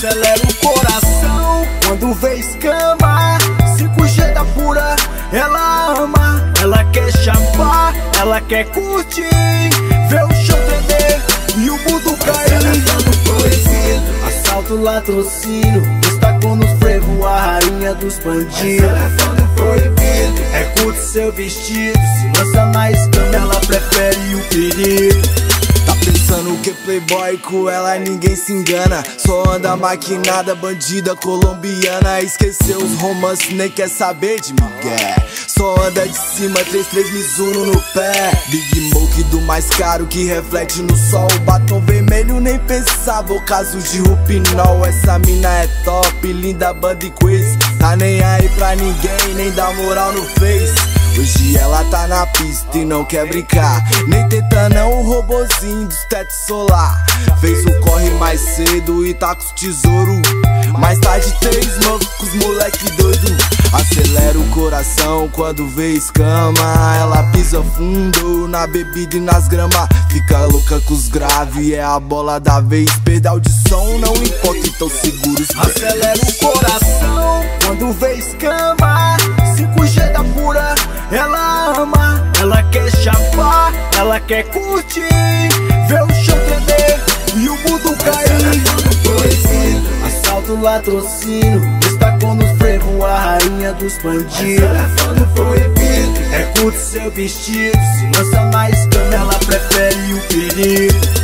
Acelera o coração quando vê escama. 5G da pura, ela ama. Ela quer chapar, ela quer curtir, ver o show tremer e o mundo cair. Assalto, latrocínio, destacou nos frevo a rainha dos bandidos. É curto seu vestido, se lança na escama, ela prefere o perigo. Tá pensando que playboy com ela ninguém se engana. Só anda maquinada, bandida colombiana. Esqueceu os romances, nem quer saber de Miguel. Só anda de cima, 33 Mizuno no pé. Big Smoke do mais caro que reflete no sol. Batom vermelho nem pensava, o caso de Rupinol. Essa mina é top, linda banda e quiz. Tá nem aí pra ninguém, nem dá moral no Face. Hoje ela tá na pista e não quer brincar, nem tenta não, o robozinho dos tetos solar. Fez o corre mais cedo e tá com os tesouro. Mais tarde 3 mancos com os moleque doido. Acelera o coração quando vê escama. Ela pisa fundo na bebida e nas grama. Fica louca com os graves, é a bola da vez. Perder a audição não importa, então segura os pés. Acelera o coração quando vê escama. 5G da pura, ela ama. Ela quer chapar, ela quer curtir, ver o show tremer e o mundo cair. Assalto, latrocínio, destacou nos frevo a rainha dos bandidos. É curto seu vestido, se lança na escama, ela prefere o perigo.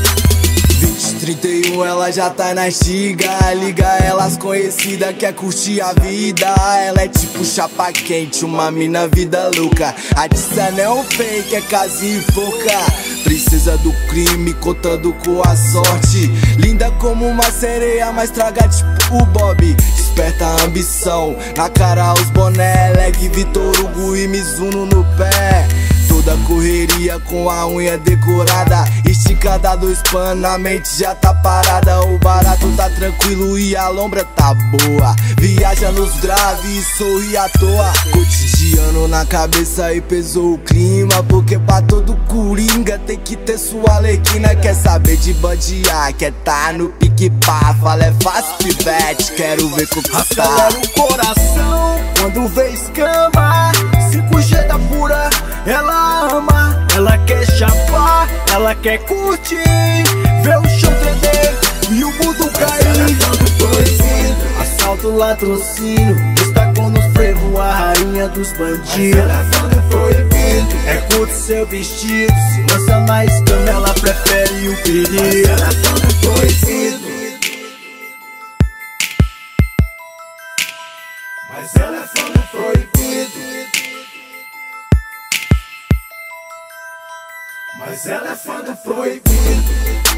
2031 ela já tá na estiga. Liga elas conhecida, quer curtir a vida. Ela é tipo chapa quente, uma mina vida louca. A Dissa não é um fake, é casinha e foca. Princesa do crime, contando com a sorte. Linda como uma sereia, mas traga tipo o Bob. Desperta a ambição, na cara os boné. Leg, Vitor Hugo e Mizuno no pé. Toda correria com a unha decorada. Esticada 2 panos, a mente já tá parada. O barato tá tranquilo e a lombra tá boa. Viaja nos graves e sorri à toa. Cotidiano na cabeça e pesou o clima. Porque pra todo coringa tem que ter sua alequina. Quer saber de bandear, quer tá no pique pá. Fala é fácil pivete, quero ver conquistar. Acelera o coração quando vê escama. 5G da pura, ela ama. Ela quer chapar, ela quer curtir, ver o show tremer e o mundo cair. Assalto, latrocínio, destacou nos frevo a rainha dos bandidos. É curto seu vestido, se lança na escama, ela prefere o perigo. Mas ela é fã do proibido. Mas ela é fã do proibido.